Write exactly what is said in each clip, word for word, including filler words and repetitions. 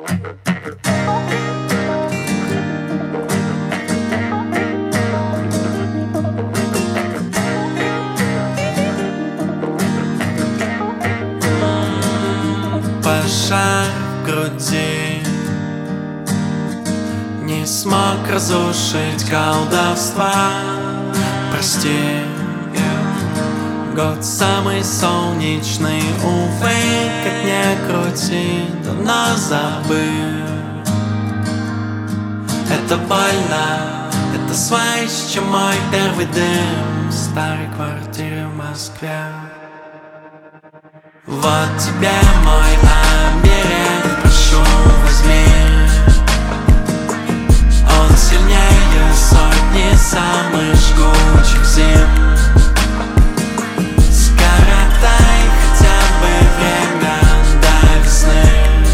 Пожар в груди не смог разрушить колдовства. Прости, год самый солнечный, увы, как не крути, давно забыл. Это больно, это связь, чем мой первый дым в старой квартире в Москве. Вот тебе мой оберег, прошу, возьми. Он сильнее сотни самых жгучих зим. Скоротай хотя бы время до весны.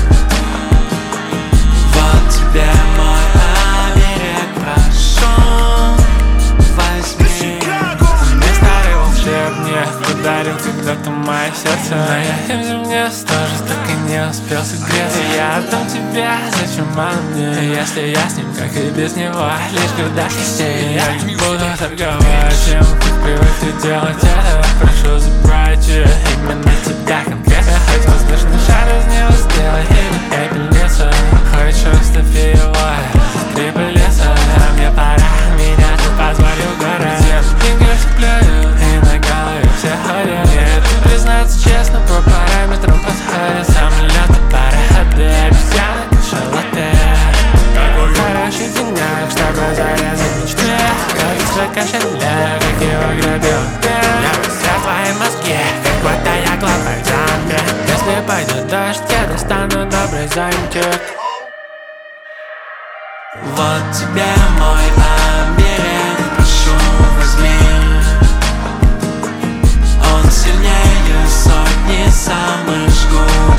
Вот тебе мой оберег, прошу, возьми. Мне старый волшеб мне подарил когда-то мое сердце, но я им земле тоже так и не успел согреться. Я отдам тебя, зачем оно мне, если я с ним, как и без него, лишь куда счастье. Я не буду торговать тем, как привык ты делать это. Прошу забрать именно тебя конкретно. Хоть воздушный шар из него сделай или пепельницу. Хочешь, оставь его, три леса. А мне пора, меня ты позволил город. Деньги плюю, и на голове все ходят. И признаться честно, по параметрам подходит. Самолеты, пароходы, обезьяны, кашалоты. Хороший денек, чтобы зарезать мечты. Как свой кошелек, как его грабил. Я все твои мозги, как будто я главный зомби. Если пойдет дождь, я достану добрый зонтик. Вот тебе мой оберег, прошу, возьми. Он сильнее сотни самых жгучих.